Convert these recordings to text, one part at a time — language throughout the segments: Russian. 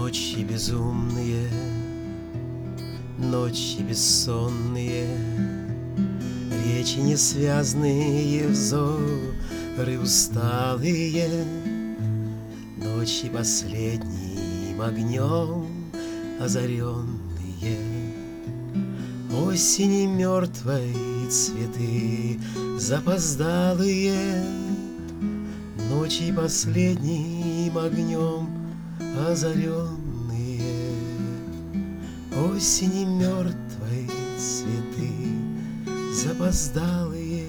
Ночи безумные, ночи бессонные, речи несвязные, взоры усталые, ночи последним огнем озаренные, осени мертвой цветы запоздалые, ночи последним огнем озаренные, осени мертвой цветы запоздалые.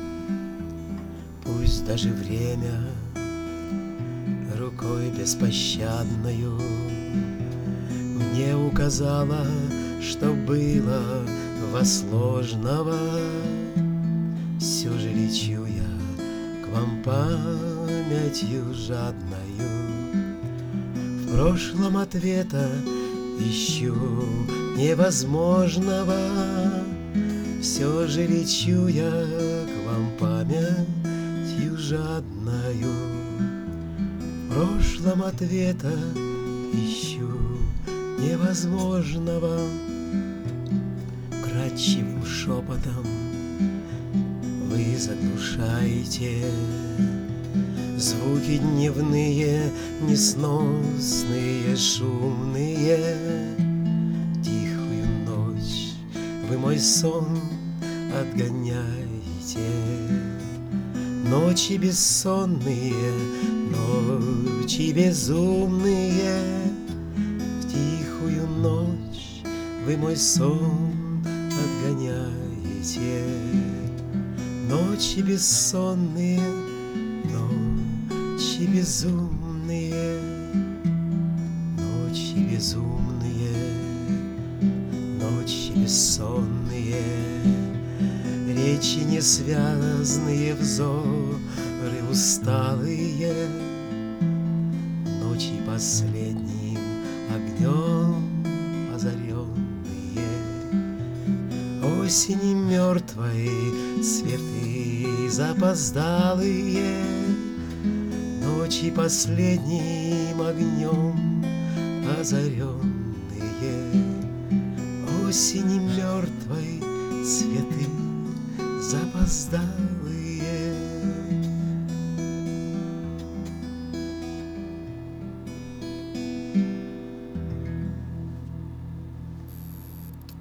Пусть даже время рукой беспощадною мне указала, что было во сложного, все же лечу я к вам памятью жадною. В прошлом ответа ищу невозможного, все же лечу я к вам памятью жадною. В прошлом ответа ищу невозможного. Кратчевым шепотом вы заглушаете звуки дневные, несносные, шумные. Тихую ночь вы мой сон отгоняете. Ночи бессонные, ночи безумные. В тихую ночь вы мой сон отгоняете. Ночи бессонные, ночи безумные, ночи безумные, ночи бессонные, речи несвязные, взоры усталые, ночи последним огнем озаренные, осени мертвой цветы запоздалые, ночи последним огнем озаренные, осени мертвой цветы запоздалые.